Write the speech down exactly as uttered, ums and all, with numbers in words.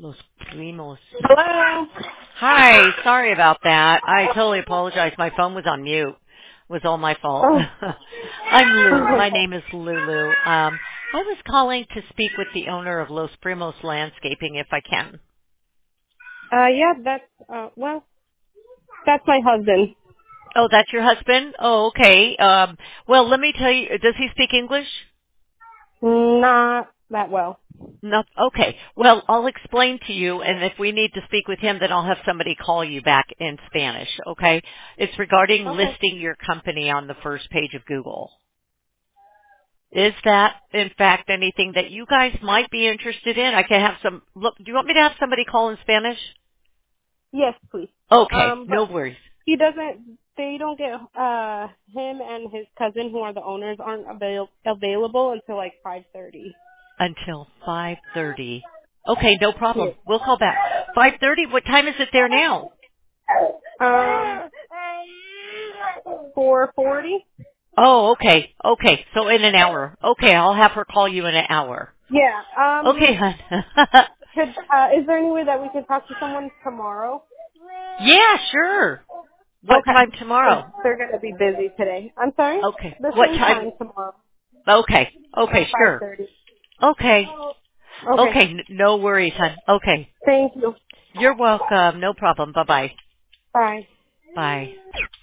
Los Primos. Hello. Hi, sorry about that. I totally apologize. My phone was on mute. It was all my fault. Oh. I'm Lou. My name is Lulu. Um, I was calling to speak with the owner of Los Primos Landscaping if I can. Uh, yeah, that's, uh, well, that's my husband. Oh, that's your husband? Oh, okay. Um, well, let me tell you, does he speak English? Not that well. No. Okay. Well, I'll explain to you, and if we need to speak with him, then I'll have somebody call you back in Spanish. Okay? It's regarding Okay. listing your company on the first page of Google. Is that, in fact, anything that you guys might be interested in? I can have some. Look, do you want me to have somebody call in Spanish? Yes, please. Okay. Um, No but worries. he doesn't, they don't get, uh, him and his cousin, who are the owners, aren't avail- available until like five thirty. Until five thirty. Okay. No Yes. problem. We'll call back. five thirty. What time is it there now? Um, four forty? Oh, okay. Okay. So in an hour. Okay. I'll have her call you in an hour. Yeah. Okay, Um, hon. could, uh, is there any way that we can talk to someone tomorrow? Yeah, sure. What Okay. time 'Cause tomorrow? they're going to be busy today. I'm sorry? Okay. The What same time? time tomorrow. Okay. Okay, five sure. thirty. Okay. Okay. Okay, n- no worries, hon. Okay. Thank you. You're welcome. No problem. Bye-bye. Bye. Bye.